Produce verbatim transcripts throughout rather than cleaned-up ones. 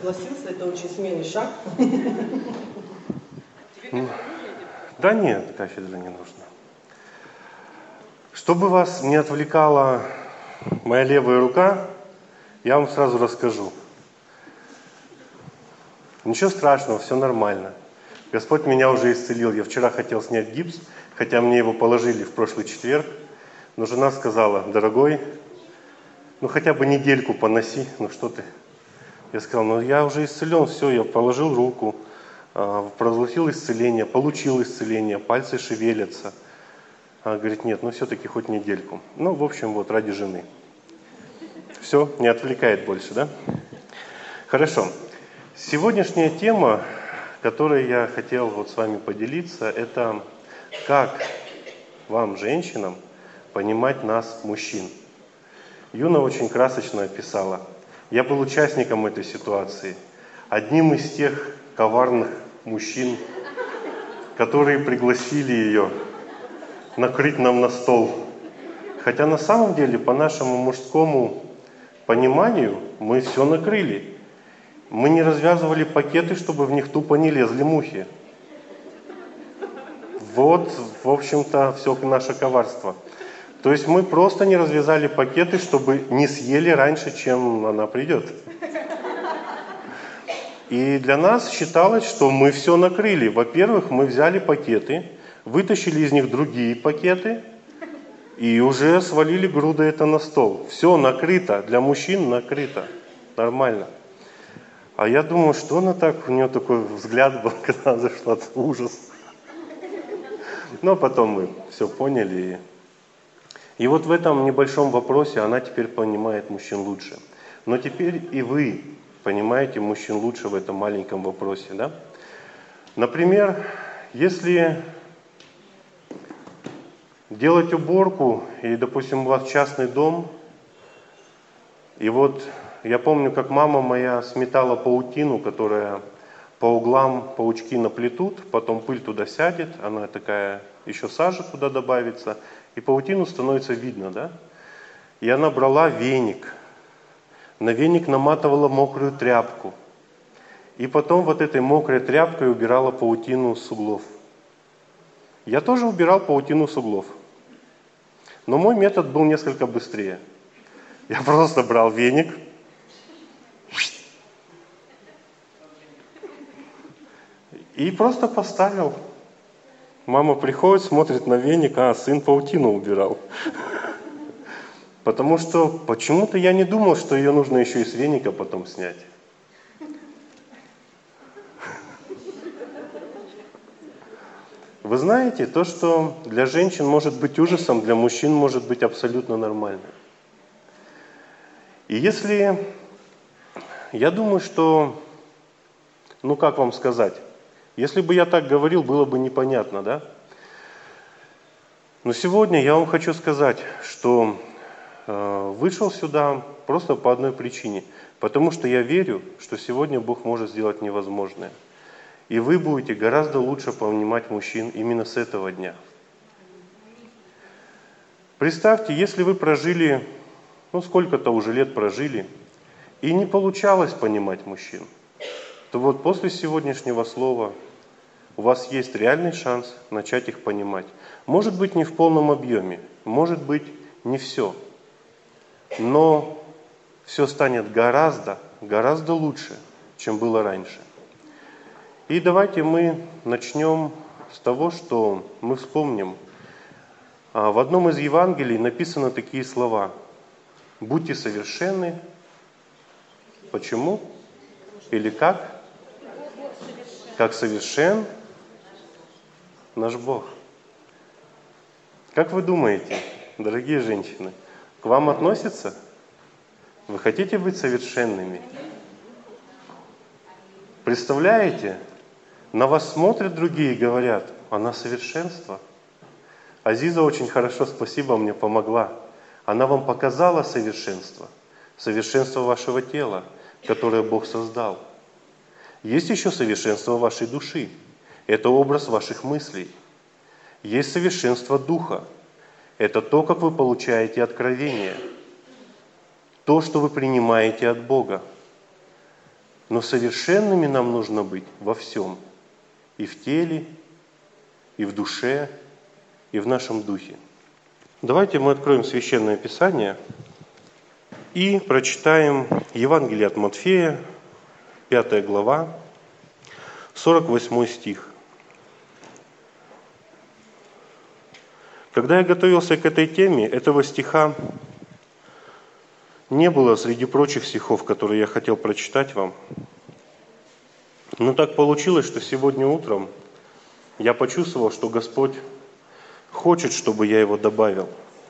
согласился, это очень смелый шаг. Да нет, кафедра не нужна. Чтобы вас не отвлекала моя левая рука, я вам сразу расскажу. Ничего страшного, все нормально. Господь меня уже исцелил. Я вчера хотел снять гипс, хотя мне его положили в прошлый четверг. Но жена сказала: дорогой, ну хотя бы недельку поноси, ну что ты. Я сказал: ну я уже исцелен, все, я положил руку, провозгласил исцеление, получил исцеление, пальцы шевелятся. Она говорит: нет, ну все-таки хоть недельку. Ну, в общем, вот ради жены. Все, не отвлекает больше, да? Хорошо. Сегодняшняя тема, которой я хотел вот с вами поделиться, это как вам, женщинам, понимать нас, мужчин. Юна очень красочно описала. Я был участником этой ситуации. Одним из тех коварных мужчин, которые пригласили ее накрыть нам на стол. Хотя на самом деле, по нашему мужскому пониманию, мы все накрыли. Мы не развязывали пакеты, чтобы в них тупо не лезли мухи. Вот, в общем-то, все наше коварство. То есть мы просто не развязали пакеты, чтобы не съели раньше, чем она придет. И для нас считалось, что мы все накрыли. Во-первых, мы взяли пакеты, вытащили из них другие пакеты и уже свалили грудой это на стол. Все накрыто, для мужчин накрыто. Нормально. А я думаю, что она так, у нее такой взгляд был, когда она зашла, ужас. Но потом мы все поняли. И вот в этом небольшом вопросе она теперь понимает мужчин лучше. Но теперь и вы понимаете мужчин лучше в этом маленьком вопросе, да? Например, если делать уборку, и, допустим, у вас частный дом, и вот я помню, как мама моя сметала паутину, которая по углам паучки наплетут, потом пыль туда сядет, она такая, еще сажа туда добавится, и паутину становится видно, да? И она брала веник, на веник наматывала мокрую тряпку, и потом вот этой мокрой тряпкой убирала паутину с углов. Я тоже убирал паутину с углов, но мой метод был несколько быстрее. Я просто брал веник, и просто поставил. Мама приходит, смотрит на веник, а сын паутину убирал. Потому что почему-то я не думал, что ее нужно еще и с веника потом снять. Вы знаете, то, что для женщин может быть ужасом, для мужчин может быть абсолютно нормально. И если, я думаю, что, ну как вам сказать, если бы я так говорил, было бы непонятно, да? Но сегодня я вам хочу сказать, что э, вышел сюда просто по одной причине. Потому что я верю, что сегодня Бог может сделать невозможное. И вы будете гораздо лучше понимать мужчин именно с этого дня. Представьте, если вы прожили, ну сколько-то уже лет прожили, и не получалось понимать мужчин, то вот после сегодняшнего слова у вас есть реальный шанс начать их понимать. Может быть, не в полном объеме, может быть, не все, но все станет гораздо, гораздо лучше, чем было раньше. И давайте мы начнем с того, что мы вспомним. В одном из Евангелий написаны такие слова: «Будьте совершенны». Почему? Или как? Как совершен наш Бог. Как вы думаете, дорогие женщины, к вам относятся? Вы хотите быть совершенными? Представляете? На вас смотрят другие и говорят: она совершенство. Азиза очень хорошо, спасибо, мне помогла. Она вам показала совершенство, совершенство вашего тела, которое Бог создал. Есть еще совершенство вашей души. Это образ ваших мыслей. Есть совершенство духа. Это то, как вы получаете откровение. То, что вы принимаете от Бога. Но совершенными нам нужно быть во всем. И в теле, и в душе, и в нашем духе. Давайте мы откроем Священное Писание и прочитаем Евангелие от Матфея, пятая глава, сорок восьмой стих. Когда я готовился к этой теме, этого стиха не было среди прочих стихов, которые я хотел прочитать вам. Но так получилось, что сегодня утром я почувствовал, что Господь хочет, чтобы я его добавил.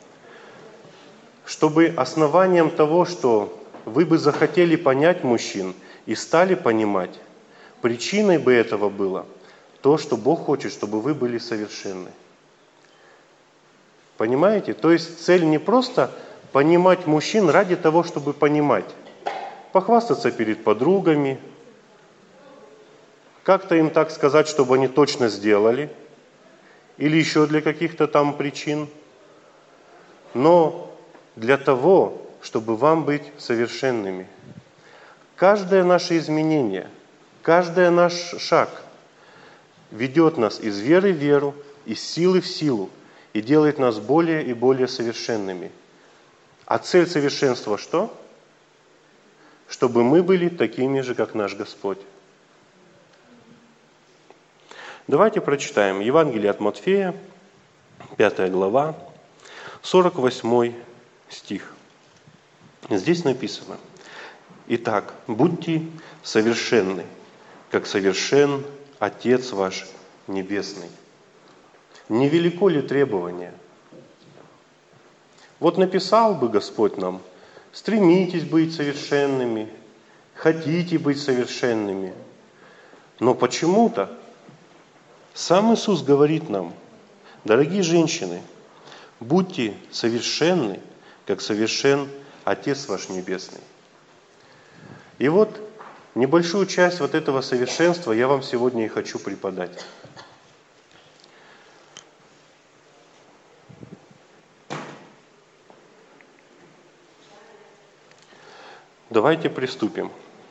Чтобы основанием того, что вы бы захотели понять мужчин и стали понимать, причиной бы этого было то, что Бог хочет, чтобы вы были совершенны. Понимаете? То есть цель не просто понимать мужчин ради того, чтобы понимать. Похвастаться перед подругами, как-то им так сказать, чтобы они точно сделали, или еще для каких-то там причин. Но для того, чтобы вам быть совершенными. Каждое наше изменение, каждый наш шаг ведет нас из веры в веру, из силы в силу и делает нас более и более совершенными. А цель совершенства что? Чтобы мы были такими же, как наш Господь. Давайте прочитаем Евангелие от Матфея, пятая глава, сорок восьмой стих. Здесь написано: «Итак, будьте совершенны, как совершен Отец ваш Небесный». Невелико ли требование? Вот написал бы Господь нам: стремитесь быть совершенными, хотите быть совершенными. Но почему-то сам Иисус говорит нам: дорогие женщины, будьте совершенны, как совершен Отец ваш Небесный. И вот небольшую часть вот этого совершенства я вам сегодня и хочу преподать. Давайте приступим.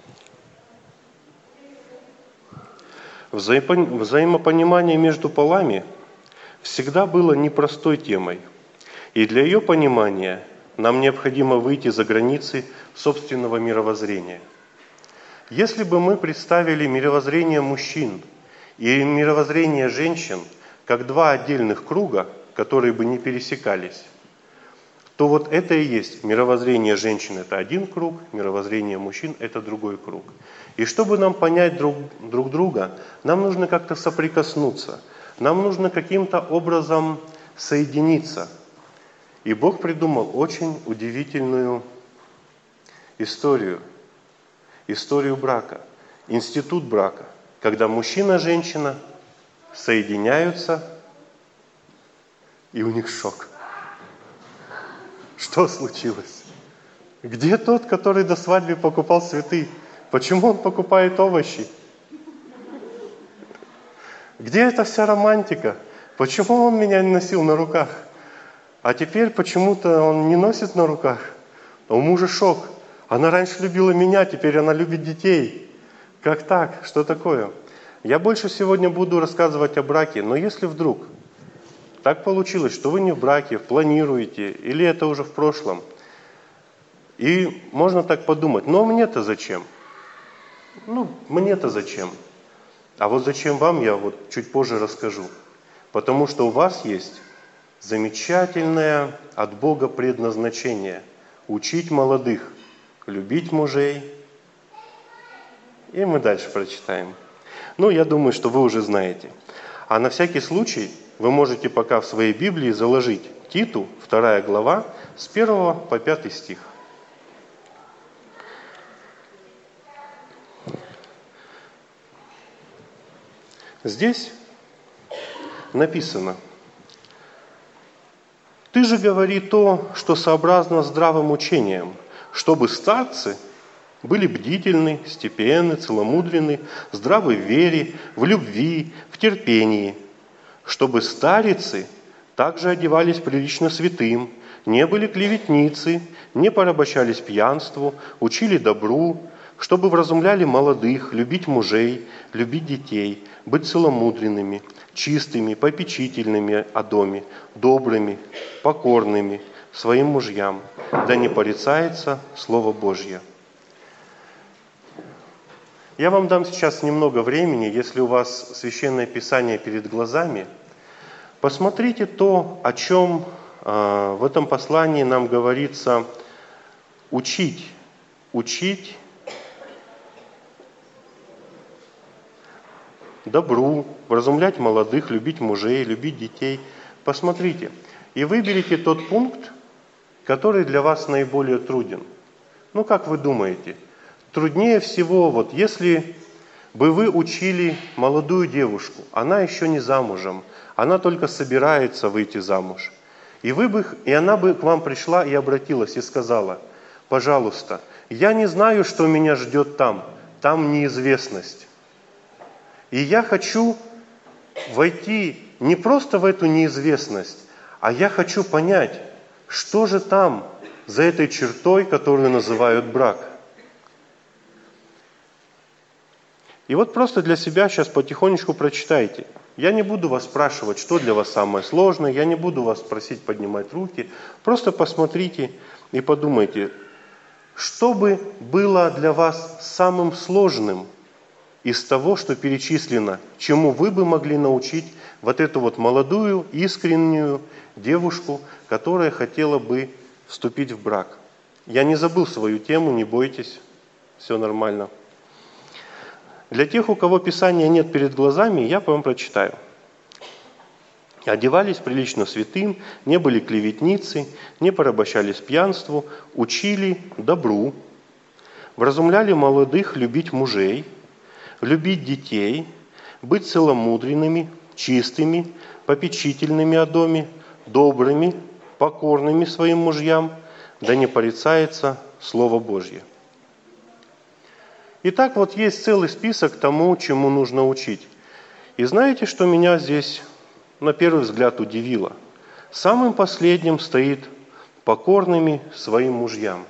Взаимопонимание между полами всегда было непростой темой. И для ее понимания нам необходимо выйти за границы собственного мировоззрения. Если бы мы представили мировоззрение мужчин и мировоззрение женщин как два отдельных круга, которые бы не пересекались, то вот это и есть мировоззрение женщин – это один круг, мировоззрение мужчин – это другой круг. И чтобы нам понять друг, друг друга, нам нужно как-то соприкоснуться, нам нужно каким-то образом соединиться. И Бог придумал очень удивительную историю, историю брака, институт брака, когда мужчина и женщина соединяются, и у них шок. Что случилось? Где тот, который до свадьбы покупал цветы? Почему он покупает овощи? Где эта вся романтика? Почему он меня не носил на руках? А теперь почему-то он не носит на руках. А у мужа шок. Она раньше любила меня, теперь она любит детей. Как так? Что такое? Я больше сегодня буду рассказывать о браке, но если вдруг так получилось, что вы не в браке, планируете, или это уже в прошлом, и можно так подумать: ну а мне-то зачем? Ну, мне-то зачем? А вот зачем вам, я вот чуть позже расскажу. Потому что у вас есть замечательное от Бога предназначение – учить молодых, любить мужей. И мы дальше прочитаем. Ну, я думаю, что вы уже знаете. А на всякий случай вы можете пока в своей Библии заложить Титу, вторая глава, с первого по пятый стих. Здесь написано: «Ты же говори то, что сообразно здравым учением, чтобы старцы были бдительны, степенны, целомудренны, здравы в вере, в любви, в терпении, чтобы старицы также одевались прилично святым, не были клеветницы, не порабощались пьянству, учили добру, чтобы вразумляли молодых, любить мужей, любить детей, быть целомудренными, чистыми, попечительными о доме, добрыми, покорными своим мужьям, да не порицается Слово Божье». Я вам дам сейчас немного времени, если у вас Священное Писание перед глазами, посмотрите то, о чем э, в этом послании нам говорится: учить, учить добру, вразумлять молодых, любить мужей, любить детей. Посмотрите и выберите тот пункт, который для вас наиболее труден. Ну, как вы думаете? Труднее всего, вот если бы вы учили молодую девушку, она еще не замужем, она только собирается выйти замуж, и, вы бы, и она бы к вам пришла и обратилась и сказала: «Пожалуйста, я не знаю, что меня ждет там, там неизвестность, и я хочу войти не просто в эту неизвестность, а я хочу понять, что же там за этой чертой, которую называют брак». И вот просто для себя сейчас потихонечку прочитайте. Я не буду вас спрашивать, что для вас самое сложное, я не буду вас просить поднимать руки. Просто посмотрите и подумайте, что бы было для вас самым сложным из того, что перечислено, чему вы бы могли научить вот эту вот молодую, искреннюю девушку, которая хотела бы вступить в брак. Я не забыл свою тему, не бойтесь, все нормально. Для тех, у кого Писания нет перед глазами, я вам прочитаю. «Одевались прилично святым, не были клеветницы, не порабощались пьянству, учили добру, вразумляли молодых любить мужей, любить детей, быть целомудренными, чистыми, попечительными о доме, добрыми, покорными своим мужьям, да не порицается Слово Божье». Итак, вот есть целый список тому, чему нужно учить. И знаете, что меня здесь на первый взгляд удивило? Самым последним стоит «покорными своим мужьям».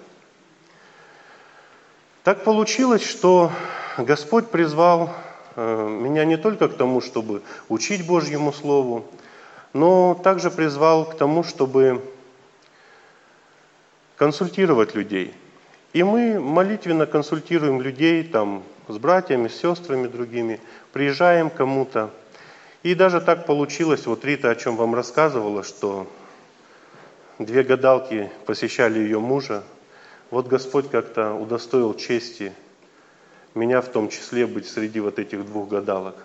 Так получилось, что Господь призвал меня не только к тому, чтобы учить Божьему Слову, но также призвал к тому, чтобы консультировать людей. И мы молитвенно консультируем людей там, с братьями, с сестрами другими, приезжаем к кому-то. И даже так получилось, вот Рита о чем вам рассказывала, что две гадалки посещали ее мужа. Вот Господь как-то удостоил чести меня в том числе быть среди вот этих двух гадалок.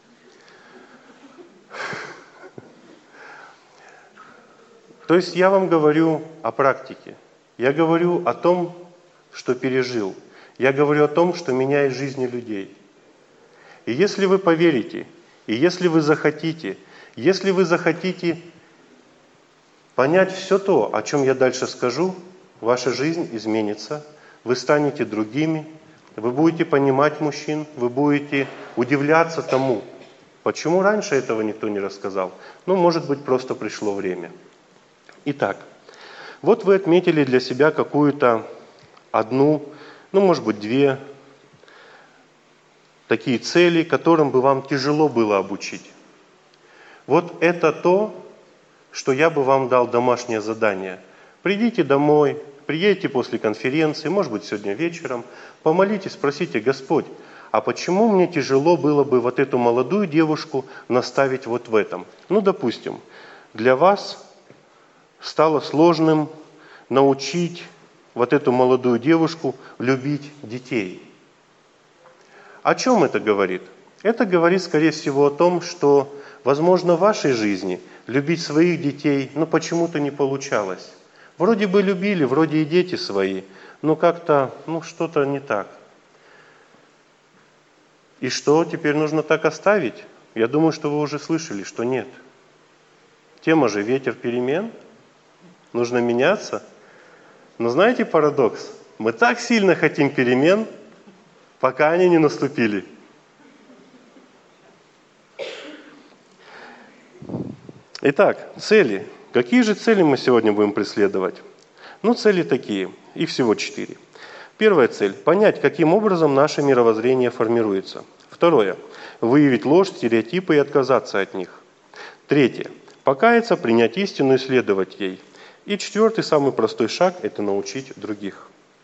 То есть я вам говорю о практике. Я говорю о том, что пережил. Я говорю о том, что меняет жизни людей. И если вы поверите, и если вы захотите, если вы захотите понять все то, о чем я дальше скажу, ваша жизнь изменится, вы станете другими, вы будете понимать мужчин, вы будете удивляться тому, почему раньше этого никто не рассказал. Ну, может быть, просто пришло время. Итак, вот вы отметили для себя какую-то одну, ну, может быть, две такие цели, которым бы вам тяжело было обучить. Вот это то, что я бы вам дал домашнее задание. Придите домой, приедете после конференции, может быть, сегодня вечером, помолитесь, спросите: Господь, а почему мне тяжело было бы вот эту молодую девушку наставить вот в этом? Ну, допустим, для вас стало сложным научить вот эту молодую девушку любить детей. О чем это говорит? Это говорит, скорее всего, о том, что, возможно, в вашей жизни любить своих детей, ну, почему-то не получалось. Вроде бы любили, вроде и дети свои, но как-то, ну, что-то не так. И что, теперь нужно так оставить? Я думаю, что вы уже слышали, что нет. Тема же ветер перемен. Нужно меняться. Но знаете парадокс? Мы так сильно хотим перемен, пока они не наступили. Итак, цели. Какие же цели мы сегодня будем преследовать? Ну, цели такие, их всего четыре. Первая цель – понять, каким образом наше мировоззрение формируется. Второе – выявить ложь, стереотипы и отказаться от них. Третье – покаяться, принять истину и следовать ей. И четвертый, самый простой шаг – это научить других.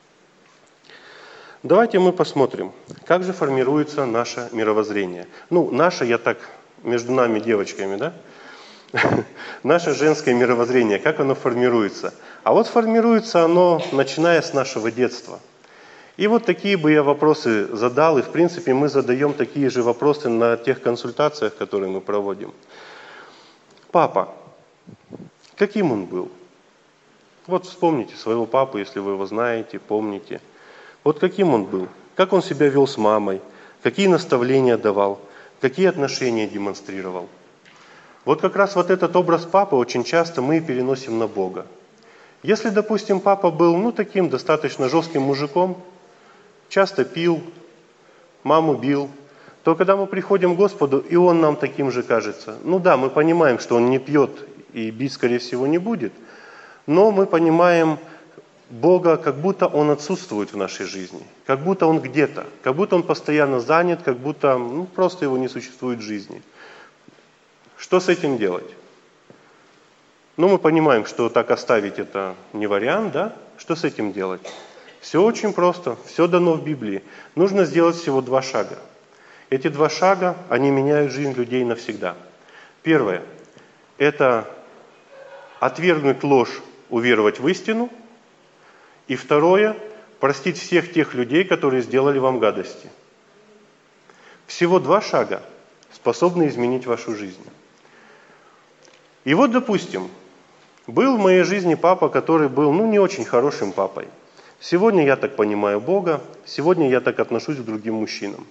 Давайте мы посмотрим, как же формируется наше мировоззрение. Ну, наше, я так, между нами девочками, да? Наше женское мировоззрение, как оно формируется? А вот формируется оно, начиная с нашего детства. И вот такие бы я вопросы задал, и в принципе мы задаем такие же вопросы на тех консультациях, которые мы проводим. Папа, каким он был? Вот вспомните своего папу, если вы его знаете, помните. Вот каким он был? Как он себя вел с мамой? Какие наставления давал? Какие отношения демонстрировал? Вот как раз вот этот образ папы очень часто мы переносим на Бога. Если, допустим, папа был, ну, таким достаточно жестким мужиком, часто пил, маму бил, то когда мы приходим к Господу, и Он нам таким же кажется. Ну да, мы понимаем, что Он не пьет и бить, скорее всего, не будет, но мы понимаем Бога, как будто Он отсутствует в нашей жизни, как будто Он где-то, как будто Он постоянно занят, как будто ну, просто Его не существует в жизни. Что с этим делать? Ну, мы понимаем, что так оставить это не вариант, да? Что с этим делать? Все очень просто, все дано в Библии. Нужно сделать всего два шага. Эти два шага, они меняют жизнь людей навсегда. Первое – это отвергнуть ложь, уверовать в истину. И второе – простить всех тех людей, которые сделали вам гадости. Всего два шага способны изменить вашу жизнь. И вот, допустим, был в моей жизни папа, который был, ну, не очень хорошим папой. Сегодня я так понимаю Бога, сегодня я так отношусь к другим мужчинам.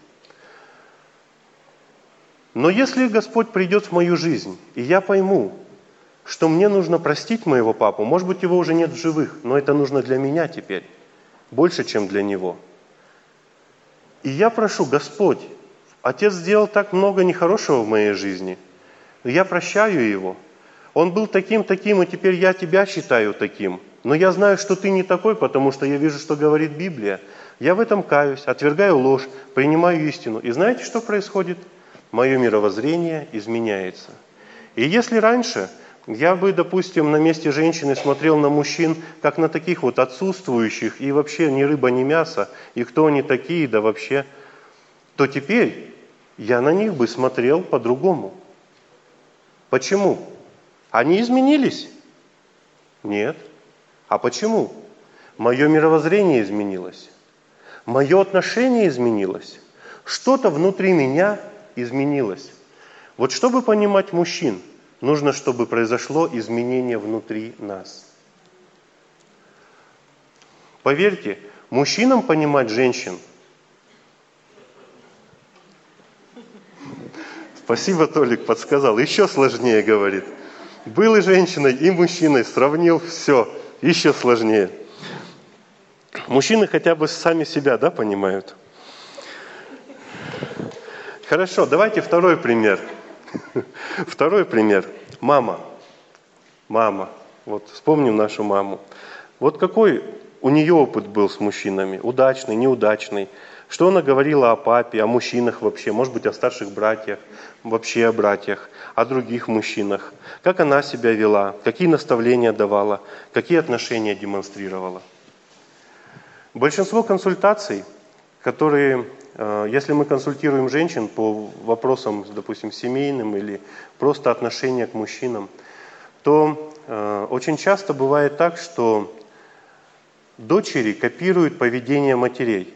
Но если Господь придет в мою жизнь, и я пойму, что мне нужно простить моего папу, может быть, его уже нет в живых, но это нужно для меня теперь, больше, чем для него. И я прошу, Господь, Отец сделал так много нехорошего в моей жизни, но я прощаю его. Он был таким, таким, и теперь я тебя считаю таким. Но я знаю, что ты не такой, потому что я вижу, что говорит Библия. Я в этом каюсь, отвергаю ложь, принимаю истину. И знаете, что происходит? Мое мировоззрение изменяется. И если раньше я бы, допустим, на месте женщины смотрел на мужчин, как на таких вот отсутствующих, и вообще ни рыба, ни мясо, и кто они такие, да вообще, то теперь я на них бы смотрел по-другому. Почему? Они изменились? Нет. А почему? Мое мировоззрение изменилось. Мое отношение изменилось. Что-то внутри меня изменилось. Вот чтобы понимать мужчин, нужно, чтобы произошло изменение внутри нас. Поверьте, мужчинам понимать женщин. Спасибо, Толик подсказал. Еще сложнее, говорит. Был и женщиной, и мужчиной, сравнил, все, еще сложнее. Мужчины хотя бы сами себя, да, понимают? Хорошо, давайте второй пример. Второй пример. Мама. Мама. Вот вспомним нашу маму. Вот какой у нее опыт был с мужчинами? Удачный, неудачный? Что она говорила о папе, о мужчинах вообще? Может быть, о старших братьях, вообще о братьях, о других мужчинах? Как она себя вела? Какие наставления давала? Какие отношения демонстрировала? Большинство консультаций, которые, если мы консультируем женщин по вопросам, допустим, семейным или просто отношения к мужчинам, то очень часто бывает так, что дочери копируют поведение матерей.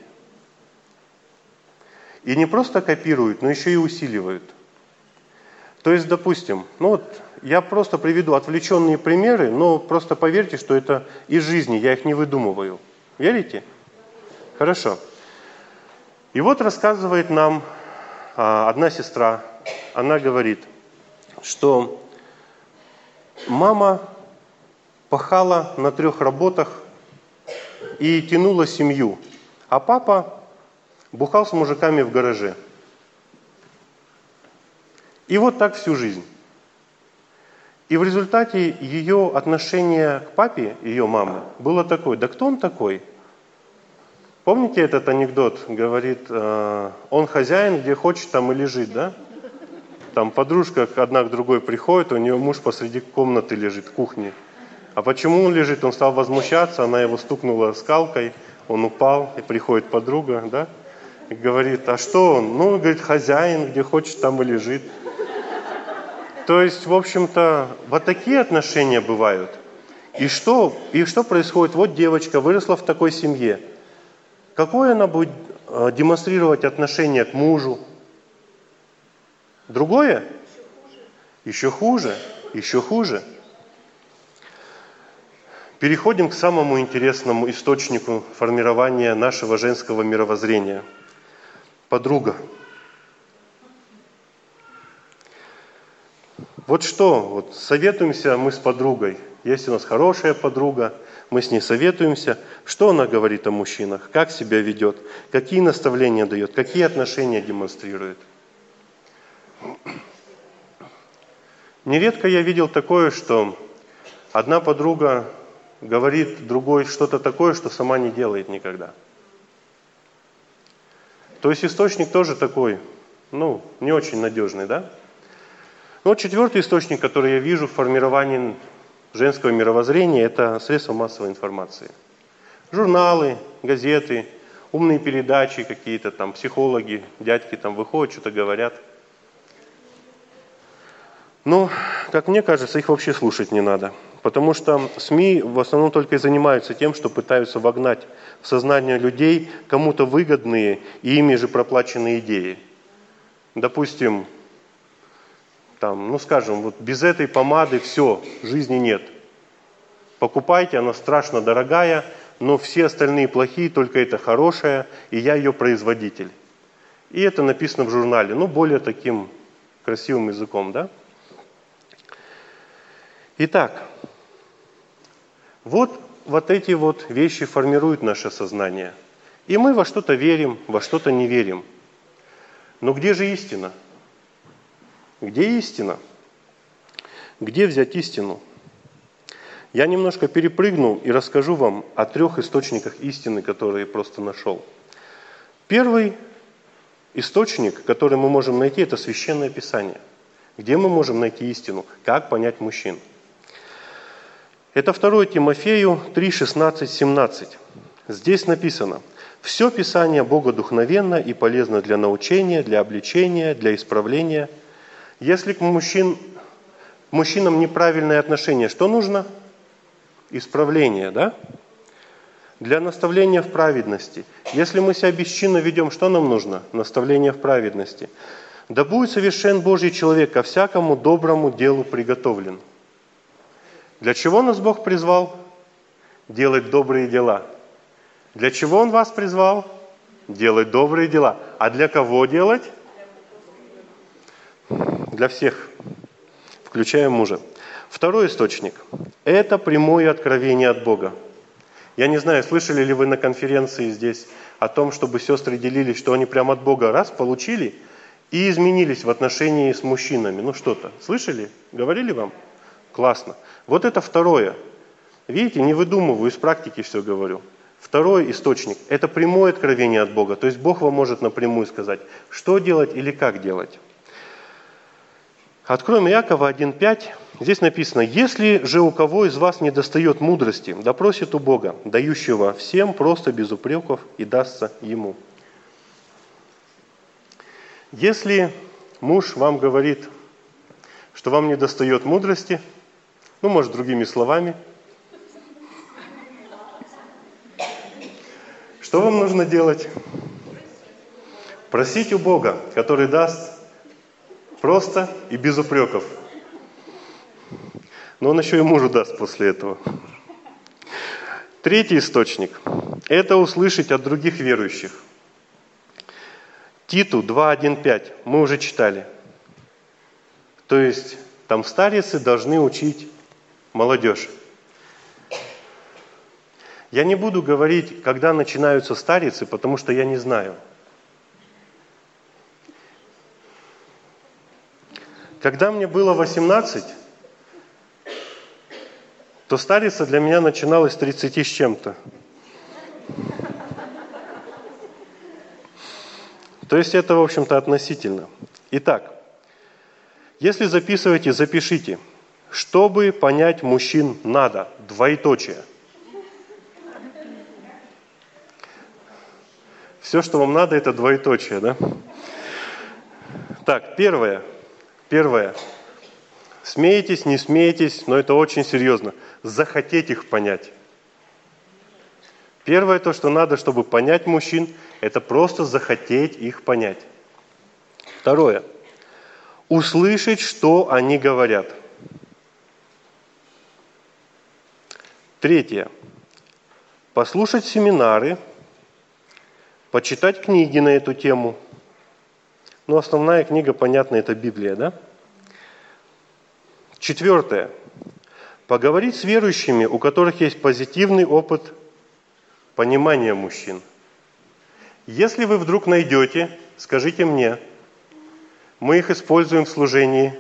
И не просто копируют, но еще и усиливают. То есть, допустим, ну вот я просто приведу отвлеченные примеры, но просто поверьте, что это из жизни, я их не выдумываю. Верите? Хорошо. И вот рассказывает нам а, одна сестра, она говорит, что мама пахала на трех работах и тянула семью, а папа бухал с мужиками в гараже. И вот так всю жизнь. И в результате ее отношение к папе, ее мамы, было такое: да кто он такой? Помните этот анекдот? Говорит, э, он хозяин, где хочет, там и лежит, да? Там подружка одна к другой приходит, у нее муж посреди комнаты лежит, в кухне. А почему он лежит? Он стал возмущаться, она его стукнула скалкой, он упал, и приходит подруга, да? И говорит, а что он? Ну, говорит, хозяин, где хочет, там и лежит. То есть, в общем-то, вот такие отношения бывают. И что, и что происходит? Вот девочка выросла в такой семье. Какое она будет э, демонстрировать отношение к мужу? Другое? Еще хуже. Еще хуже. Переходим к самому интересному источнику формирования нашего женского мировоззрения. Подруга. Вот что, вот советуемся мы с подругой. Есть у нас хорошая подруга, мы с ней советуемся. Что она говорит о мужчинах, как себя ведет, какие наставления дает, какие отношения демонстрирует. Нередко я видел такое, что одна подруга говорит другой что-то такое, что сама не делает никогда. То есть источник тоже такой, ну, не очень надежный, да? Но четвертый источник, который я вижу в формировании женского мировоззрения, это средства массовой информации. Журналы, газеты, умные передачи какие-то там, психологи, дядьки там выходят, что-то говорят. Но, как мне кажется, их вообще слушать не надо. Потому что СМИ в основном только и занимаются тем, что пытаются вогнать в сознание людей кому-то выгодные и ими же проплаченные идеи. Допустим, там, ну скажем, вот без этой помады все, жизни нет. Покупайте, она страшно дорогая, но все остальные плохие, только это хорошая, и я ее производитель. И это написано в журнале, ну более таким красивым языком, да? Итак, вот, вот эти вот вещи формируют наше сознание. И мы во что-то верим, во что-то не верим. Но где же истина? Где истина? Где взять истину? Я немножко перепрыгну и расскажу вам о трех источниках истины, которые я просто нашел. Первый источник, который мы можем найти, это Священное Писание. Где мы можем найти истину? Как понять мужчин? Это второе Тимофею три, шестнадцать, семнадцать. Здесь написано: «Все Писание богодухновенно и полезно для научения, для обличения, для исправления». Если к мужчин, к мужчинам неправильное отношение, что нужно? Исправление, да? Для наставления в праведности. Если мы себя бесчинно ведем, что нам нужно? Наставление в праведности. «Да будет совершен Божий человек, ко всякому доброму делу приготовлен». Для чего нас Бог призвал? Делать добрые дела. Для чего Он вас призвал? Делать добрые дела. А для кого делать? Для всех, включая мужа. Второй источник – это прямое откровение от Бога. Я не знаю, слышали ли вы на конференции здесь о том, чтобы сестры делились, что они прямо от Бога раз получили и изменились в отношении с мужчинами. Ну что-то. Слышали? Говорили вам? Классно. Вот это второе. Видите, не выдумываю, из практики все говорю. Второй источник – это прямое откровение от Бога. То есть Бог вам может напрямую сказать, что делать или как делать. Откроем Иакова один пять. Здесь написано: «Если же у кого из вас недостает мудрости, да просит у Бога, дающего всем просто без упреков, и дастся ему». Если муж вам говорит, что вам недостает мудрости, ну, может, другими словами, что вам нужно делать? Просить у Бога, который даст просто и без упреков. Но Он еще и мужу даст после этого. Третий источник – это услышать от других верующих. Титу два, один, пять мы уже читали. То есть там старицы должны учить молодежь. Я не буду говорить, когда начинаются старицы, потому что я не знаю. Когда мне было восемнадцать, то старица для меня начиналась с тридцати с чем-то. То есть это, в общем-то, относительно. Итак, если записываете, запишите. Чтобы понять мужчин надо, двоеточие. Все, что вам надо, это двоеточие, да? Так, первое. Первое. Смеетесь, не смеетесь, но это очень серьезно. Захотеть их понять. Первое, то, что надо, чтобы понять мужчин, это просто захотеть их понять. Второе. Услышать, что они говорят. Третье. Послушать семинары, почитать книги на эту тему. Ну, основная книга, понятно, это Библия, да? Четвертое. Поговорить с верующими, у которых есть позитивный опыт понимания мужчин. Если вы вдруг найдете, скажите мне, мы их используем в служении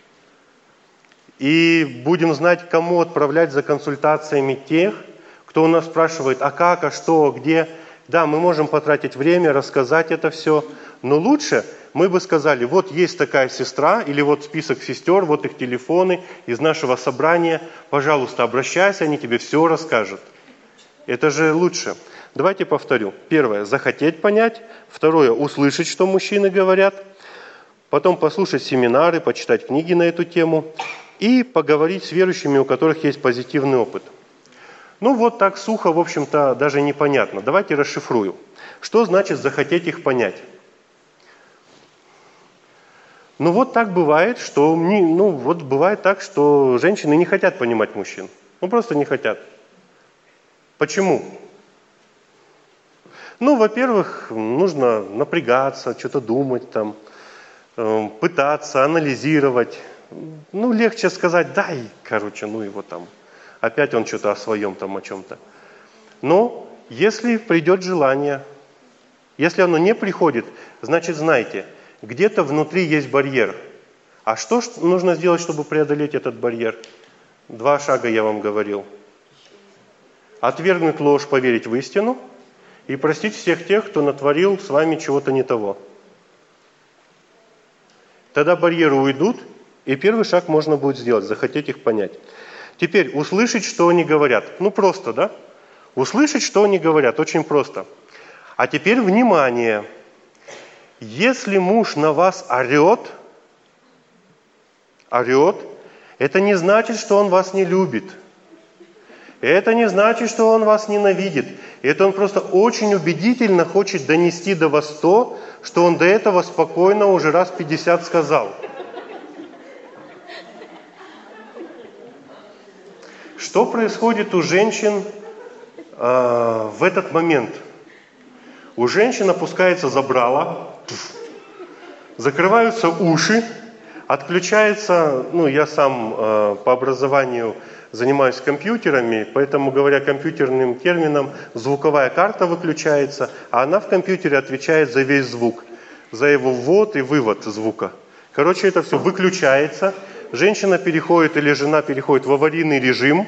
и будем знать, кому отправлять за консультациями тех, кто у нас спрашивает, а как, а что, где. Да, мы можем потратить время, рассказать это все, но лучше мы бы сказали, вот есть такая сестра, или вот список сестер, вот их телефоны из нашего собрания, пожалуйста, обращайся, они тебе все расскажут. Это же лучше. Давайте повторю. Первое – захотеть понять. Второе – услышать, что мужчины говорят. Потом послушать семинары, почитать книги на эту тему. И поговорить с верующими, у которых есть позитивный опыт. Ну вот так сухо, в общем-то, даже непонятно. Давайте расшифрую. Что значит захотеть их понять? Ну вот так бывает, что ну вот бывает так, что женщины не хотят понимать мужчин. Ну просто не хотят. Почему? Ну, во-первых, нужно напрягаться, что-то думать, там, э, пытаться, анализировать. Ну, легче сказать, дай, короче, ну его там. Опять он что-то о своем там, о чем-то. Но если придет желание, если оно не приходит, значит, знайте, где-то внутри есть барьер. А что нужно сделать, чтобы преодолеть этот барьер? Два шага я вам говорил. Отвергнуть ложь, поверить в истину и простить всех тех, кто натворил с вами чего-то не того. Тогда барьеры уйдут, и первый шаг можно будет сделать, захотеть их понять. Теперь услышать, что они говорят. Ну просто, да? Услышать, что они говорят, очень просто. А теперь внимание. Если муж на вас орет, орет, это не значит, что он вас не любит. Это не значит, что он вас ненавидит. Это он просто очень убедительно хочет донести до вас то, что он до этого спокойно уже раз пятьдесят сказал. Что происходит у женщин э, в этот момент? У женщин опускается забрало, закрываются уши, отключается, ну я сам э, по образованию занимаюсь компьютерами, поэтому, говоря компьютерным термином, звуковая карта выключается, а она в компьютере отвечает за весь звук, за его ввод и вывод звука. Короче, это все выключается, женщина переходит или жена переходит в аварийный режим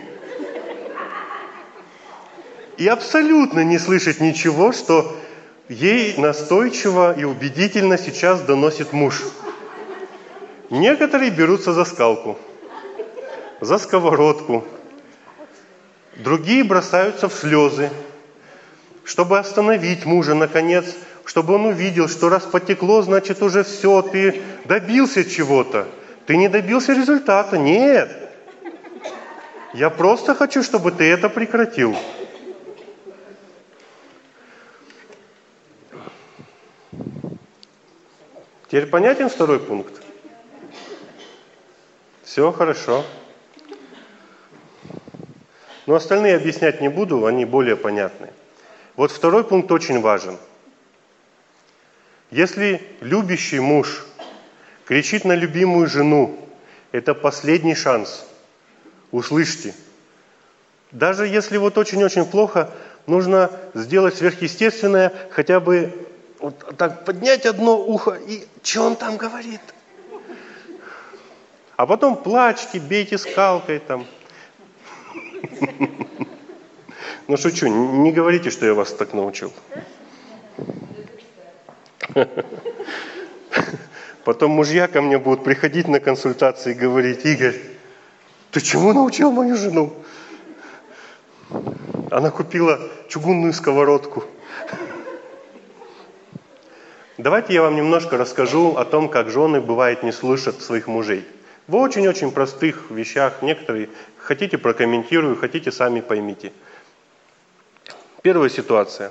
и абсолютно не слышит ничего, что ей настойчиво и убедительно сейчас доносит муж. Некоторые берутся за скалку, за сковородку. Другие бросаются в слезы, чтобы остановить мужа, наконец, чтобы он увидел, что раз потекло, значит уже все, ты добился чего-то. Ты не добился результата. Нет. Я просто хочу, чтобы ты это прекратил. Теперь понятен второй пункт? Все хорошо. Но остальные объяснять не буду, они более понятны. Вот второй пункт очень важен. Если любящий муж кричит на любимую жену, это последний шанс. Услышьте. Даже если вот очень-очень плохо, нужно сделать сверхъестественное, хотя бы вот так поднять одно ухо и что он там говорит? А потом плачьте, бейте скалкой там. Ну шучу, не говорите, что я вас так научил. Потом мужья ко мне будут приходить на консультации и говорить: Игорь, ты чему научил мою жену? Она купила чугунную сковородку. Давайте я вам немножко расскажу о том, как жены, бывает, не слышат своих мужей. В очень-очень простых вещах, некоторые хотите прокомментирую, хотите сами поймите. Первая ситуация.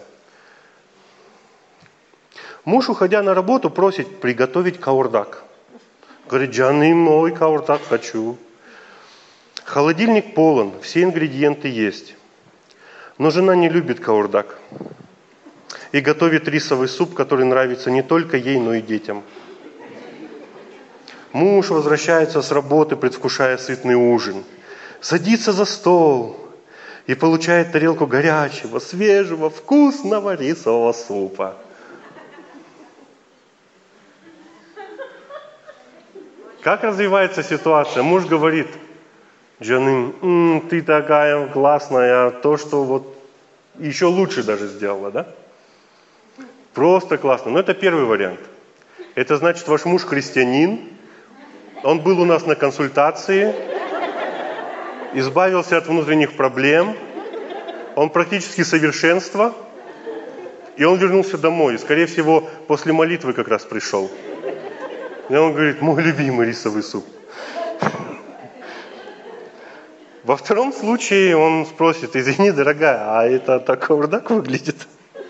Муж, уходя на работу, просит приготовить каурдак. Говорит: Джаным, новый каурдак хочу. Холодильник полон, все ингредиенты есть. Но жена не любит каурдак. И готовит рисовый суп, который нравится не только ей, но и детям. Муж возвращается с работы, предвкушая сытный ужин. Садится за стол и получает тарелку горячего, свежего, вкусного рисового супа. Как развивается ситуация? Муж говорит: Джаным, м-м, ты такая классная, то, что вот еще лучше даже сделала, да? Просто классно. Но это первый вариант. Это значит, ваш муж христианин, он был у нас на консультации, избавился от внутренних проблем, он практически совершенство, и он вернулся домой. И, скорее всего, после молитвы как раз пришел. И он говорит: мой любимый рисовый суп. Во втором случае он спросит: извини, дорогая, а это так каурдак выглядит?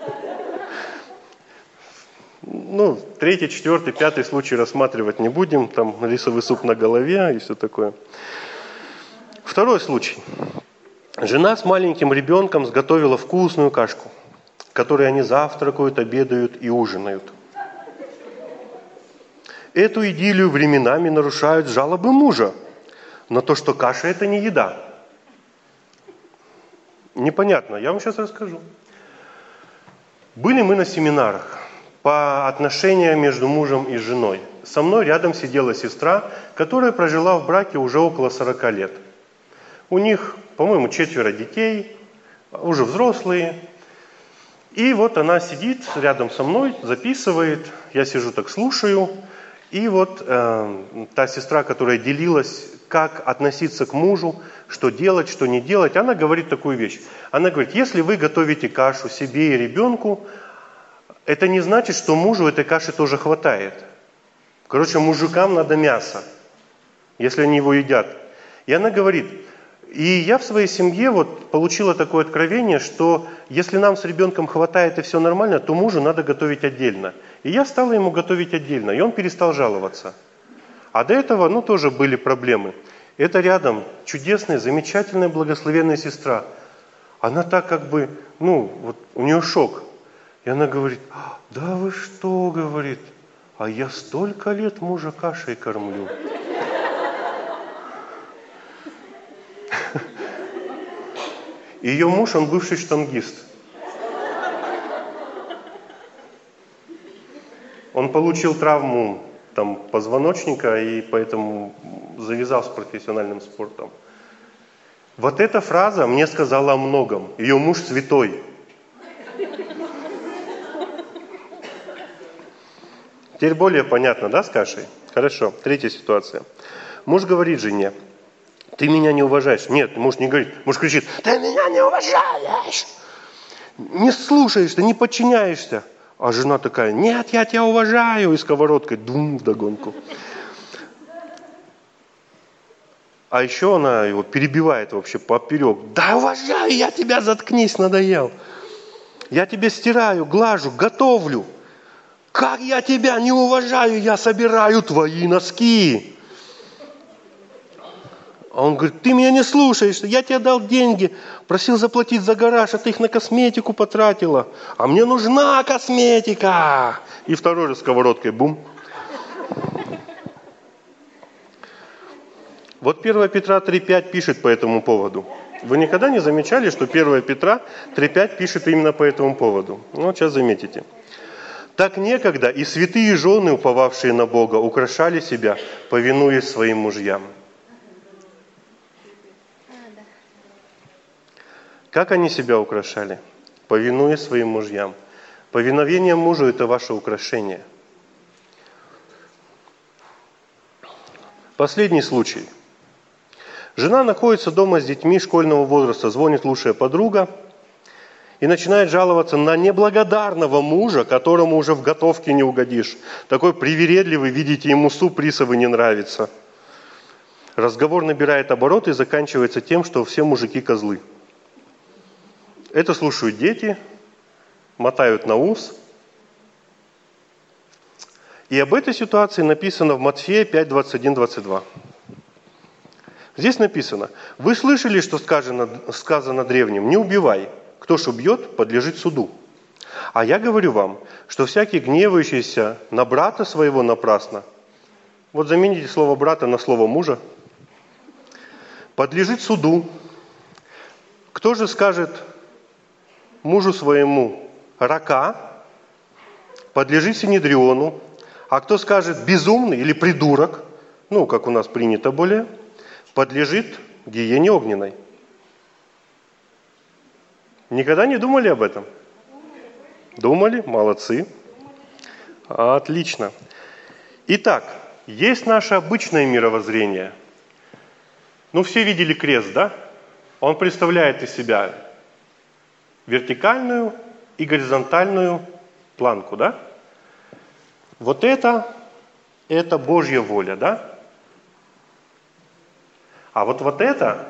Ну, третий, четвертый, пятый случай рассматривать не будем. Там рисовый суп на голове и все такое. Второй случай. Жена с маленьким ребенком сготовила вкусную кашку, которой они завтракают, обедают и ужинают. Эту идиллию временами нарушают жалобы мужа на то, что каша – это не еда. Непонятно, я вам сейчас расскажу. Были мы на семинарах по отношениям между мужем и женой. Со мной рядом сидела сестра, которая прожила в браке уже около сорока лет. У них, по-моему, четверо детей, уже взрослые. И вот она сидит рядом со мной, записывает, я сижу так слушаю. И вот э, та сестра, которая делилась, как относиться к мужу, что делать, что не делать, она говорит такую вещь. Она говорит: если вы готовите кашу себе и ребенку, это не значит, что мужу этой каши тоже хватает. Короче, мужикам надо мясо, если они его едят. И она говорит: и я в своей семье вот получила такое откровение, что если нам с ребенком хватает и все нормально, то мужу надо готовить отдельно. И я стала ему готовить отдельно, и он перестал жаловаться. А до этого, ну, тоже были проблемы. Это рядом чудесная, замечательная, благословенная сестра. Она так как бы, ну, вот у нее шок. И она говорит: да вы что, говорит, а я столько лет мужа кашей кормлю. Ее муж, он бывший штангист. Он получил травму там, позвоночника и поэтому завязал с профессиональным спортом. Вот эта фраза мне сказала о многом. Ее муж святой. Теперь более понятно, да, с кашей? Хорошо. Третья ситуация. Муж говорит жене: ты меня не уважаешь. Нет, муж не говорит. Муж кричит: ты меня не уважаешь. Не слушаешься, не подчиняешься. А жена такая: нет, я тебя уважаю. И сковородкой дум вдогонку. А еще она его перебивает вообще поперек. Да уважаю, я тебя, заткнись, надоел. Я тебя стираю, глажу, готовлю. Как я тебя не уважаю, я собираю твои носки. А он говорит: ты меня не слушаешь, я тебе дал деньги, просил заплатить за гараж, а ты их на косметику потратила. А мне нужна косметика. И второй раз сковородкой бум. Вот первое Петра три пять пишет по этому поводу. Вы никогда не замечали, что первое Петра три пять пишет именно по этому поводу? Ну, вот сейчас заметите. Так некогда и святые жены, уповавшие на Бога, украшали себя, повинуясь своим мужьям. Как они себя украшали? Повинуясь своим мужьям. Повиновение мужу – это ваше украшение. Последний случай. Жена находится дома с детьми школьного возраста, звонит лучшая подруга и начинает жаловаться на неблагодарного мужа, которому уже в готовке не угодишь. Такой привередливый, видите, ему суп рисовый не нравится. Разговор набирает обороты и заканчивается тем, что все мужики козлы. Это слушают дети, мотают на ус. И об этой ситуации написано в Матфея пять, двадцать один, двадцать два. Здесь написано: «Вы слышали, что сказано, сказано древним: не убивай, кто ж убьет, подлежит суду. А я говорю вам, что всякий гневающийся на брата своего напрасно», вот замените слово «брата» на слово «мужа», «подлежит суду. Кто же скажет мужу своему: рака, подлежит синедриону, а кто скажет безумный или придурок, ну, как у нас принято более, подлежит гиене огненной». Никогда не думали об этом? Думали? Молодцы. Отлично. Итак, есть наше обычное мировоззрение. Ну, все видели крест, да? Он представляет из себя вертикальную и горизонтальную планку, да? Вот это, это Божья воля, да? А вот, вот это,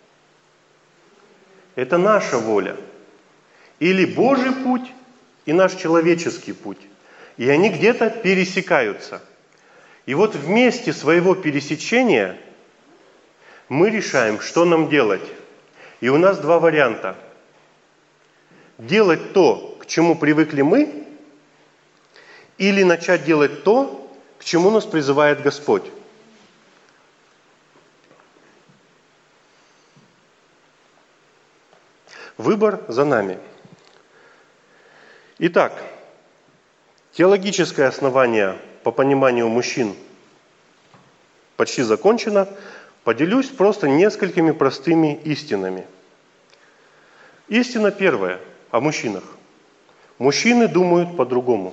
это наша воля. Или Божий путь и наш человеческий путь. И они где-то пересекаются. И вот в месте своего пересечения мы решаем, что нам делать. И у нас два варианта. Делать то, к чему привыкли мы, или начать делать то, к чему нас призывает Господь. Выбор за нами. Итак, теологическое основание по пониманию мужчин почти закончено. Поделюсь просто несколькими простыми истинами. Истина первая о мужчинах. Мужчины думают по-другому.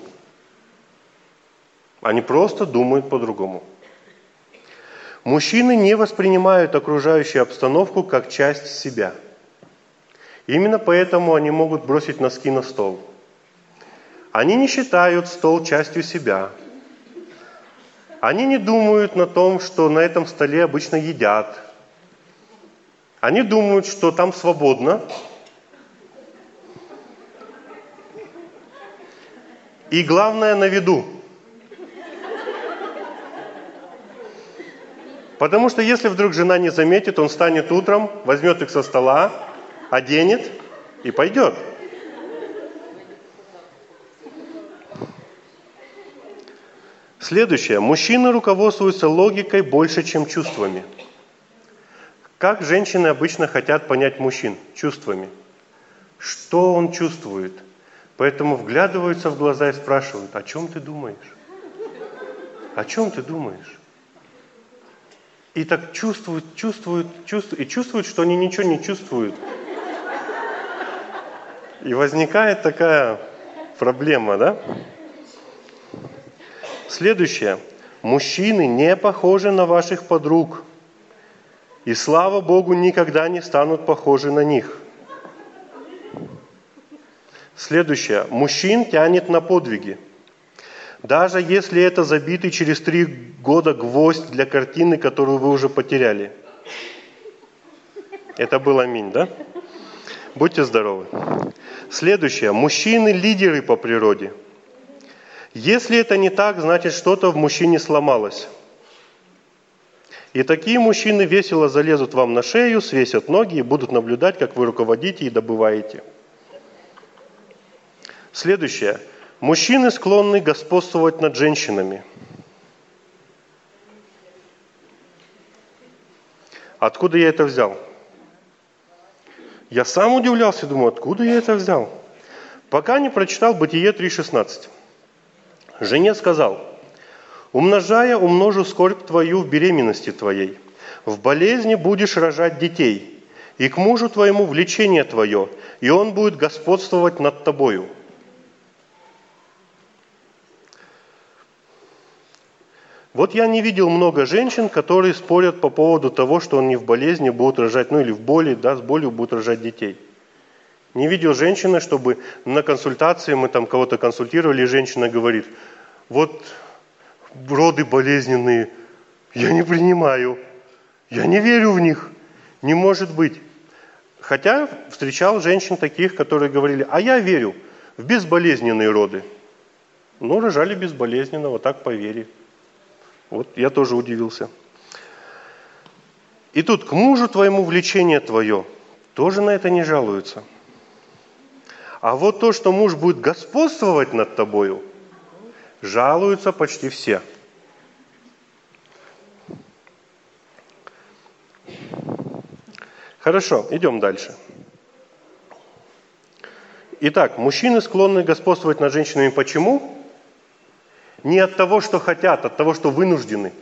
Они просто думают по-другому. Мужчины не воспринимают окружающую обстановку как часть себя. Именно поэтому они могут бросить носки на стол. Они не считают стол частью себя. Они не думают на том, что на этом столе обычно едят. Они думают, что там свободно. И главное, на виду. Потому что если вдруг жена не заметит, он встанет утром, возьмет их со стола, оденет и пойдет. Следующее. Мужчины руководствуются логикой больше, чем чувствами. Как женщины обычно хотят понять мужчин? Чувствами. Что он чувствует? Поэтому вглядываются в глаза и спрашивают: о чем ты думаешь? О чем ты думаешь? И так чувствуют, чувствуют, чувствуют, и чувствуют, что они ничего не чувствуют. И возникает такая проблема, да? Следующее. Мужчины не похожи на ваших подруг. И, слава Богу, никогда не станут похожи на них. Следующее. Мужчин тянет на подвиги. Даже если это забитый через три года гвоздь для картины, которую вы уже потеряли. Это был аминь, да? Будьте здоровы. Следующее. Мужчины лидеры по природе. Если это не так, значит, что-то в мужчине сломалось. И такие мужчины весело залезут вам на шею, свесят ноги и будут наблюдать, как вы руководите и добываете. Следующее. Мужчины склонны господствовать над женщинами. Откуда я это взял? Я сам удивлялся, думаю, откуда я это взял? Пока не прочитал Бытие три шестнадцать. Жене сказал: умножая, умножу скорбь твою в беременности твоей, в болезни будешь рожать детей, и к мужу твоему влечение твое, и он будет господствовать над тобою. Вот я не видел много женщин, которые спорят по поводу того, что они в болезни будут рожать, ну или в боли, да, с болью будут рожать детей. Не видел женщины, чтобы на консультации, мы там кого-то консультировали, и женщина говорит, вот роды болезненные, я не принимаю, я не верю в них, не может быть. Хотя встречал женщин таких, которые говорили, а я верю в безболезненные роды. Ну, рожали безболезненно, вот так по вере. Вот я тоже удивился. И тут к мужу твоему влечение твое, тоже на это не жалуются. А вот то, что муж будет господствовать над тобою, жалуются почти все. Хорошо, идем дальше. Итак, мужчины склонны господствовать над женщинами. Почему? Не от того, что хотят, от того, что вынуждены.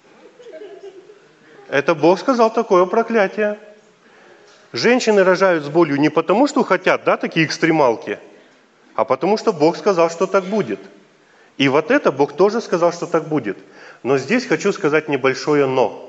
Это Бог сказал такое проклятие. Женщины рожают с болью не потому, что хотят, да, такие экстремалки, а потому что Бог сказал, что так будет. И вот это Бог тоже сказал, что так будет. Но здесь хочу сказать небольшое «но».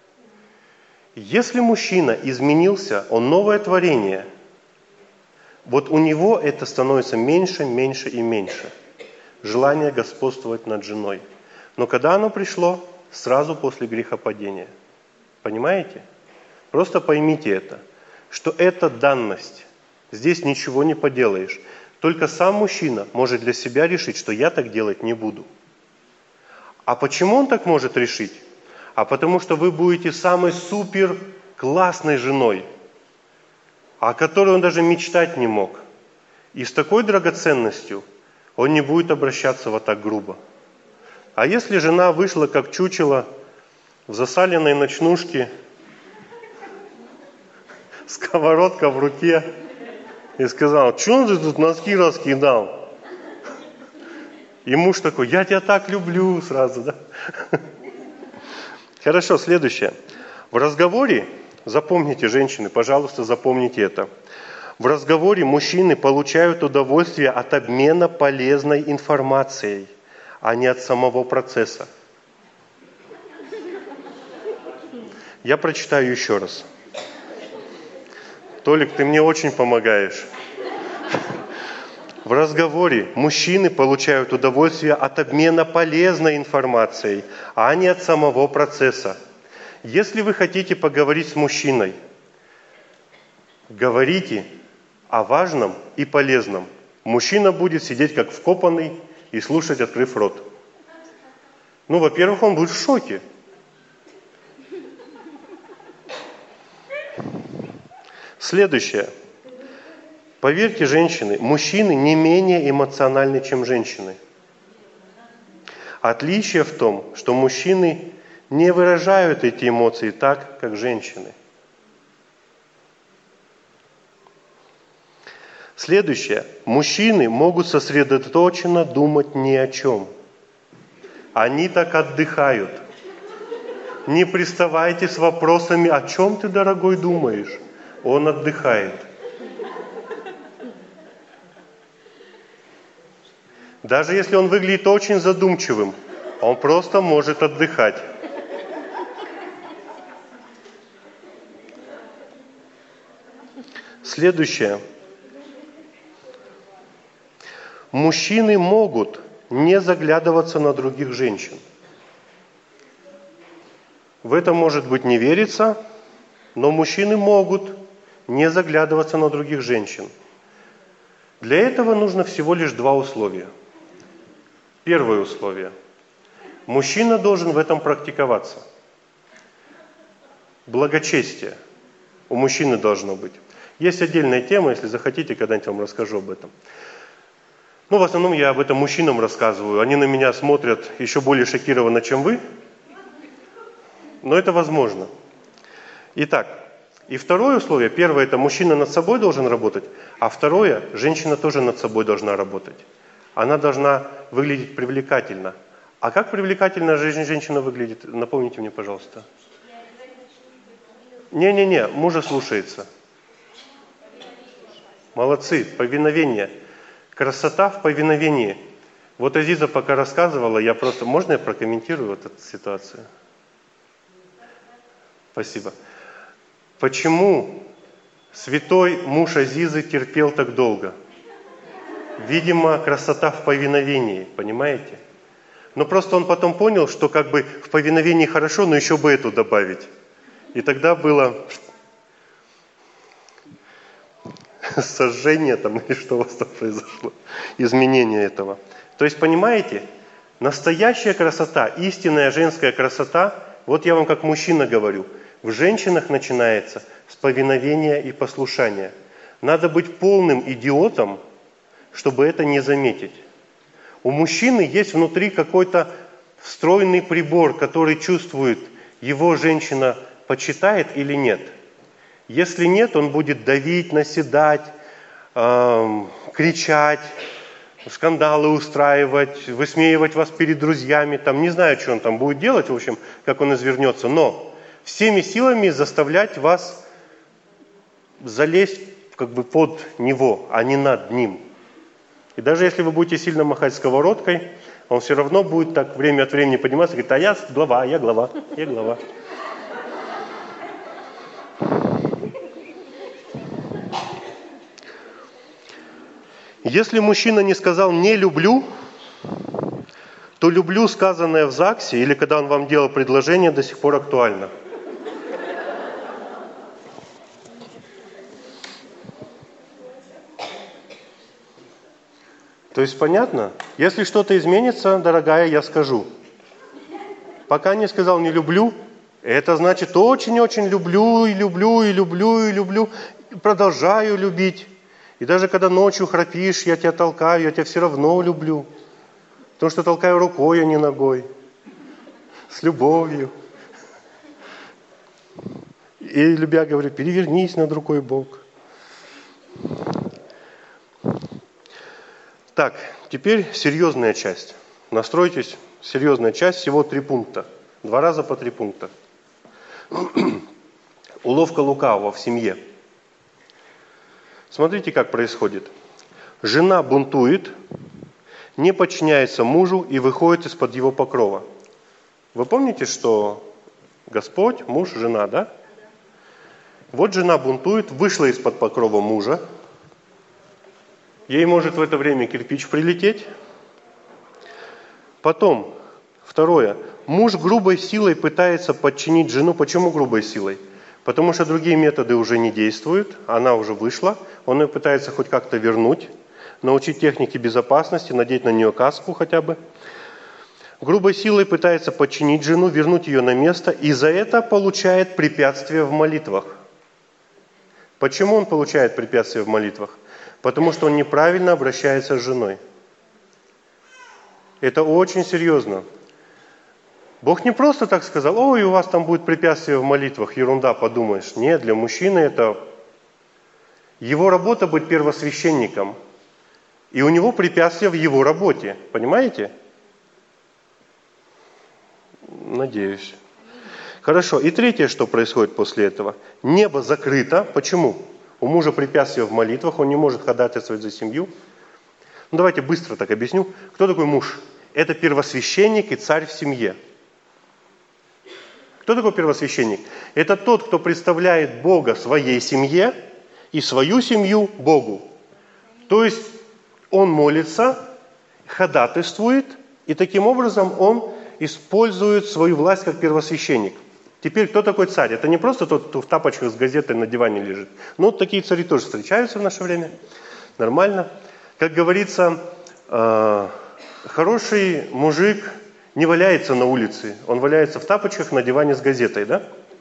Если мужчина изменился, он новое творение, вот у него это становится меньше, меньше и меньше. Желание господствовать над женой. Но когда оно пришло? Сразу после грехопадения. Понимаете? Просто поймите это, что это данность. Здесь ничего не поделаешь. Только сам мужчина может для себя решить, что я так делать не буду. А почему он так может решить? А потому что вы будете самой супер классной женой, о которой он даже мечтать не мог. И с такой драгоценностью он не будет обращаться вот так грубо. А если жена вышла как чучело в засаленной ночнушке, сковородка в руке, и сказала, что ты тут носки раскидал? И муж такой, я тебя так люблю сразу, да? Хорошо, следующее. В разговоре, запомните, женщины, пожалуйста, запомните это. В разговоре мужчины получают удовольствие от обмена полезной информацией, а не от самого процесса. Я прочитаю еще раз. Толик, ты мне очень помогаешь. В разговоре мужчины получают удовольствие от обмена полезной информацией, а не от самого процесса. Если вы хотите поговорить с мужчиной, говорите о важном и полезном. Мужчина будет сидеть как вкопанный и слушать, открыв рот. Ну, во-первых, он будет в шоке. Следующее. Поверьте, женщины, мужчины не менее эмоциональны, чем женщины. Отличие в том, что мужчины не выражают эти эмоции так, как женщины. Следующее. Мужчины могут сосредоточенно думать ни о чем. Они так отдыхают. Не приставайте с вопросами, о чем ты, дорогой, думаешь? Он отдыхает. Даже если он выглядит очень задумчивым, он просто может отдыхать. Следующее. Мужчины могут не заглядываться на других женщин. В это, может быть, не верится, но мужчины могут не заглядываться на других женщин. Для этого нужно всего лишь два условия. Первое условие. Мужчина должен в этом практиковаться. Благочестие у мужчины должно быть. Есть отдельная тема, если захотите, когда-нибудь вам расскажу об этом. Ну, в основном я об этом мужчинам рассказываю. Они на меня смотрят еще более шокированно, чем вы. Но это возможно. Итак, и второе условие. Первое, это мужчина над собой должен работать. А второе, женщина тоже над собой должна работать. Она должна выглядеть привлекательно. А как привлекательно женщина выглядит? Напомните мне, пожалуйста. Не-не-не, мужа слушается. Молодцы, повиновение. Красота в повиновении. Вот Азиза пока рассказывала, я просто... Можно я прокомментирую вот эту ситуацию? Спасибо. Почему святой муж Азизы терпел так долго? Видимо, красота в повиновении, понимаете? Но просто он потом понял, что как бы в повиновении хорошо, но еще бы эту добавить. И тогда было сожжение там, или что у вас там произошло, изменение этого. То есть, понимаете, настоящая красота, истинная женская красота, вот я вам как мужчина говорю, в женщинах начинается с повиновения и послушания. Надо быть полным идиотом, чтобы это не заметить. У мужчины есть внутри какой-то встроенный прибор, который чувствует, его женщина почитает или нет. Если нет, он будет давить, наседать, эм, кричать, скандалы устраивать, высмеивать вас перед друзьями. Там, не знаю, что он там будет делать, в общем, как он извернется. Но всеми силами заставлять вас залезть как бы под него, а не над ним. И даже если вы будете сильно махать сковородкой, он все равно будет так время от времени подниматься и говорит: а я глава, я глава, я глава. Если мужчина не сказал «не люблю», то «люблю», сказанное в ЗАГСе, или когда он вам делал предложение, до сих пор актуально. То есть понятно? Если что-то изменится, дорогая, я скажу. Пока не сказал «не люблю», это значит очень-очень люблю, и люблю, и люблю, и люблю, и продолжаю любить. И даже когда ночью храпишь, я тебя толкаю, я тебя все равно люблю. Потому что толкаю рукой, а не ногой. С любовью. И любя говорю: перевернись на другой бок. Так, теперь серьезная часть. Настройтесь, серьезная часть, всего три пункта. Два раза по три пункта. Уловка лукавого в семье. Смотрите, как происходит. Жена бунтует, не подчиняется мужу и выходит из-под его покрова. Вы помните, что Господь, муж, жена, да? Вот жена бунтует, вышла из-под покрова мужа. Ей может в это время кирпич прилететь. Потом, второе. Муж грубой силой пытается подчинить жену. Почему грубой силой? Потому что другие методы уже не действуют, она уже вышла, он ее пытается хоть как-то вернуть, научить технике безопасности, надеть на нее каску хотя бы. Грубой силой пытается подчинить жену, вернуть ее на место, и за это получает препятствие в молитвах. Почему он получает препятствие в молитвах? Потому что он неправильно обращается с женой. Это очень серьезно. Бог не просто так сказал: ой, у вас там будет препятствие в молитвах, ерунда, подумаешь. Нет, для мужчины это его работа быть первосвященником. И у него препятствия в его работе. Понимаете? Надеюсь. Хорошо. И третье, что происходит после этого. Небо закрыто. Почему? У мужа препятствия в молитвах, он не может ходатайствовать за семью. Ну давайте быстро так объясню. Кто такой муж? Это первосвященник и царь в семье. Кто такой первосвященник? Это тот, кто представляет Бога своей семье и свою семью Богу. То есть он молится, ходатайствует, и таким образом он использует свою власть как первосвященник. Теперь, кто такой царь? Это не просто тот, кто в тапочках с газетой на диване лежит. Ну, вот такие цари тоже встречаются в наше время. Нормально. Как говорится, хороший мужик не валяется на улице, он валяется в тапочках на диване с газетой, да?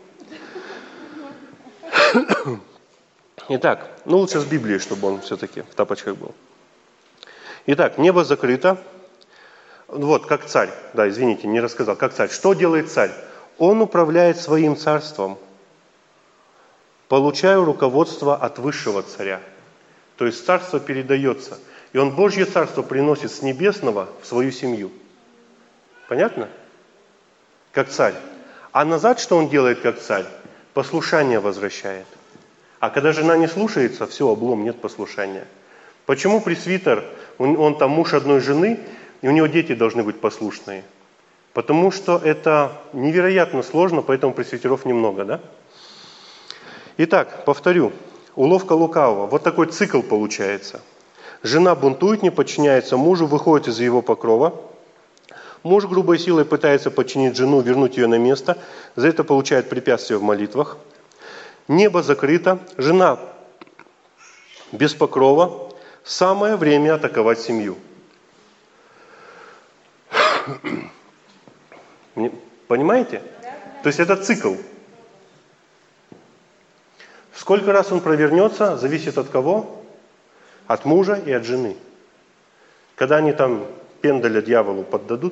Итак, ну лучше с Библией, чтобы он все-таки в тапочках был. Итак, небо закрыто. Вот, как царь. Да, извините, не рассказал. Как царь. Что делает царь? Он управляет своим царством. Получаю руководство от высшего царя. То есть царство передается. И он Божье царство приносит с небесного в свою семью. Понятно? Как царь. А назад что он делает как царь? Послушание возвращает. А когда жена не слушается, все, облом, нет послушания. Почему пресвитер, он, он там муж одной жены, и у него дети должны быть послушные. Потому что это невероятно сложно, поэтому пресвитеров немного, да? Итак, повторю. Уловка лукавого. Вот такой цикл получается. Жена бунтует, не подчиняется мужу, выходит из его покрова. Муж грубой силой пытается подчинить жену, вернуть ее на место. За это получает препятствие в молитвах. Небо закрыто. Жена без покрова. Самое время атаковать семью. Понимаете? То есть это цикл. Сколько раз он провернется, зависит от кого? От мужа и от жены. Когда они там пендаля дьяволу поддадут.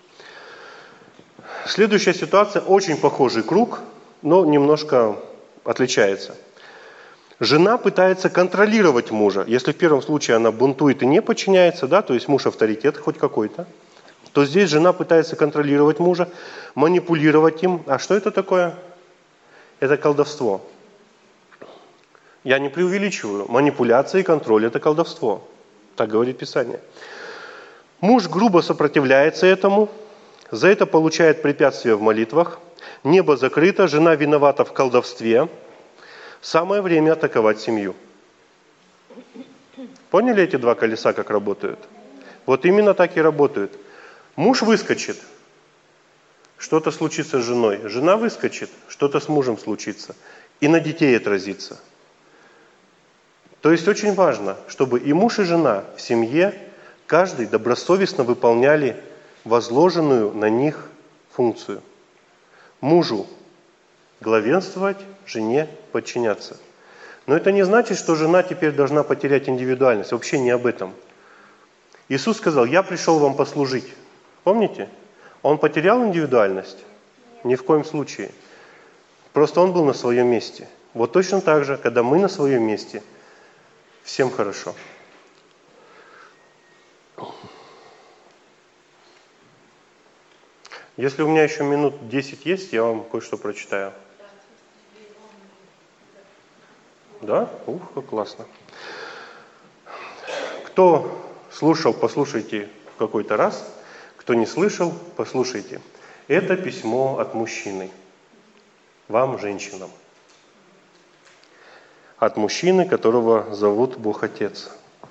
Следующая ситуация, очень похожий круг, но немножко отличается. Жена пытается контролировать мужа. Если в первом случае она бунтует и не подчиняется, да, то есть муж авторитет хоть какой-то, то здесь жена пытается контролировать мужа, манипулировать им. А что это такое? Это колдовство. Я не преувеличиваю. Манипуляция и контроль – это колдовство. Так говорит Писание. Муж грубо сопротивляется этому, за это получает препятствие в молитвах. Небо закрыто, жена виновата в колдовстве. Самое время атаковать семью. Поняли эти два колеса, как работают? Вот именно так и работают. Муж выскочит, что-то случится с женой. Жена выскочит, что-то с мужем случится. И на детей отразится. То есть очень важно, чтобы и муж, и жена в семье, каждый добросовестно выполняли возложенную на них функцию. Мужу главенствовать, жене подчиняться. Но это не значит, что жена теперь должна потерять индивидуальность. Вообще не об этом. Иисус сказал: «Я пришел вам послужить». Помните? Он потерял индивидуальность? Ни в коем случае. Просто он был на своем месте. Вот точно так же, когда мы на своем месте, всем хорошо. Если у меня еще минут десять есть, я вам кое-что прочитаю. Да? Ух, как классно. Кто слушал, послушайте в какой-то раз. Кто не слышал, послушайте. Это письмо от мужчины. Вам, женщинам. От мужчины, которого зовут Бог Отец.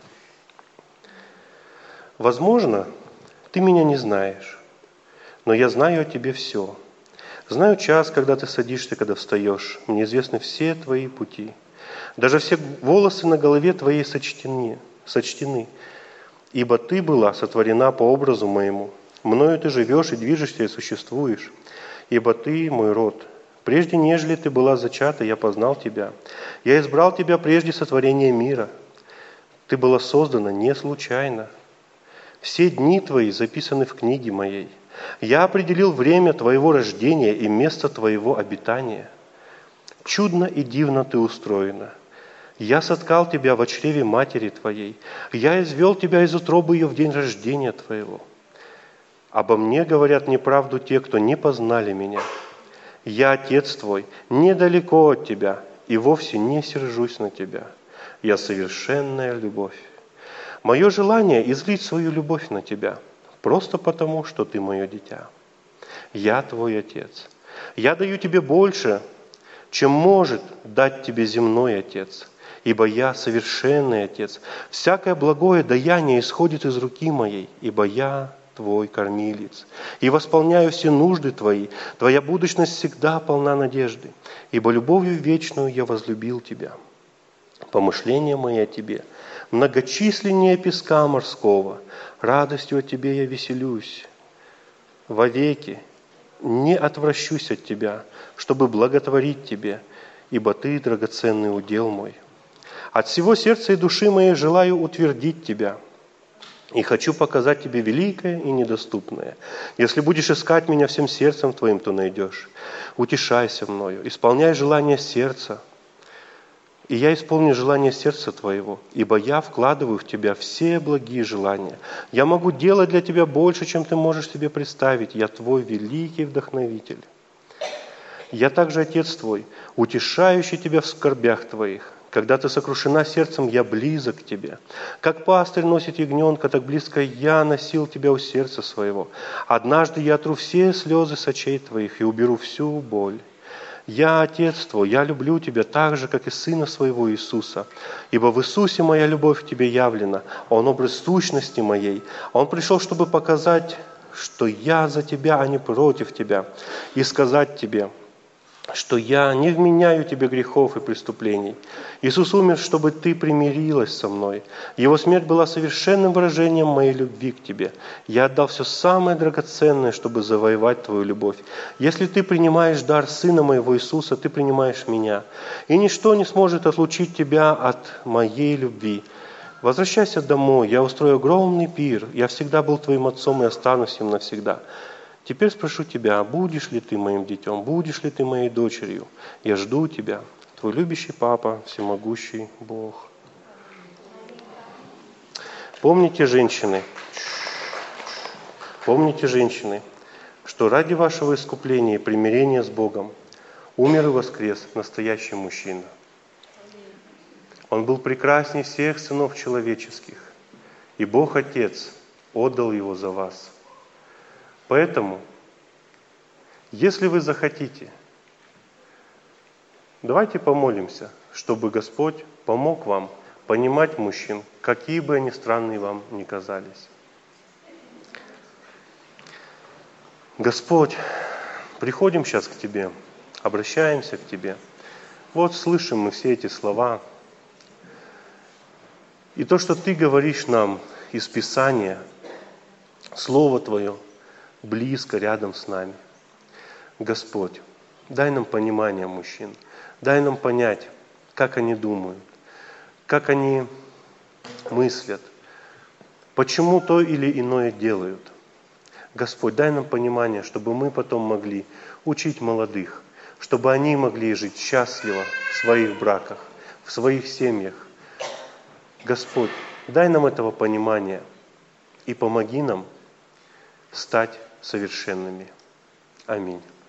Возможно, ты меня не знаешь, но я знаю о тебе все. Знаю час, когда ты садишься, когда встаешь. Мне известны все твои пути. Даже все волосы на голове твоей сочтены, сочтены. Ибо ты была сотворена по образу моему. Мною ты живешь и движешься, и существуешь. Ибо ты мой род. Прежде, нежели ты была зачата, я познал тебя. Я избрал тебя прежде сотворения мира. Ты была создана не случайно. Все дни твои записаны в книге моей. Я определил время твоего рождения и место твоего обитания. Чудно и дивно ты устроена. Я соткал тебя во чреве матери твоей. Я извел тебя из утробы ее в день рождения твоего. Обо мне говорят неправду те, кто не познали меня. Я Отец твой, недалеко от тебя, и вовсе не сержусь на тебя. Я совершенная любовь. Мое желание излить свою любовь на тебя, просто потому, что ты мое дитя. Я твой Отец. Я даю тебе больше, чем может дать тебе земной Отец, ибо я совершенный Отец. Всякое благое даяние исходит из руки моей, ибо я твой кормилец, и восполняю все нужды твои. Твоя будущность всегда полна надежды, ибо любовью вечную я возлюбил тебя. Помышления мои о тебе многочисленнее песка морского, радостью о тебе я веселюсь. Вовеки не отвращусь от тебя, чтобы благотворить тебе, ибо ты драгоценный удел мой. От всего сердца и души моей желаю утвердить тебя, и хочу показать тебе великое и недоступное. Если будешь искать меня всем сердцем твоим, то найдешь. Утешайся мною, исполняй желание сердца, и я исполню желание сердца твоего, ибо я вкладываю в тебя все благие желания. Я могу делать для тебя больше, чем ты можешь себе представить. Я твой великий вдохновитель. Я также Отец твой, утешающий тебя в скорбях твоих, Когда ты сокрушена сердцем, я близок к тебе. Как пастырь носит ягненка, так близко я носил тебя у сердца своего. Однажды я отру все слезы с очей твоих и уберу всю боль. Я, Отец твой, я люблю тебя так же, как и Сына своего Иисуса. Ибо в Иисусе моя любовь к тебе явлена, Он образ сущности моей. Он пришел, чтобы показать, что я за тебя, а не против тебя, и сказать тебе, что я не вменяю тебе грехов и преступлений. Иисус умер, чтобы ты примирилась со мной. Его смерть была совершенным выражением моей любви к тебе. Я отдал все самое драгоценное, чтобы завоевать твою любовь. Если ты принимаешь дар Сына моего Иисуса, ты принимаешь меня. И ничто не сможет отлучить тебя от моей любви. Возвращайся домой, я устрою огромный пир. Я всегда был твоим отцом и останусь им навсегда. Теперь спрошу тебя, будешь ли ты моим детем, будешь ли ты моей дочерью? Я жду тебя, твой любящий Папа, всемогущий Бог. Помните, женщины, помните, женщины, что ради вашего искупления и примирения с Богом умер и воскрес настоящий мужчина. Он был прекрасней всех сынов человеческих, и Бог Отец отдал его за вас. Поэтому, если вы захотите, давайте помолимся, чтобы Господь помог вам понимать мужчин, какие бы они странные вам ни казались. Господь, приходим сейчас к Тебе, обращаемся к Тебе. Вот слышим мы все эти слова. И то, что Ты говоришь нам из Писания, Слово Твое, близко, рядом с нами. Господь, дай нам понимание мужчин, дай нам понять, как они думают, как они мыслят, почему то или иное делают. Господь, дай нам понимание, чтобы мы потом могли учить молодых, чтобы они могли жить счастливо в своих браках, в своих семьях. Господь, дай нам этого понимания и помоги нам стать совершенными. Аминь.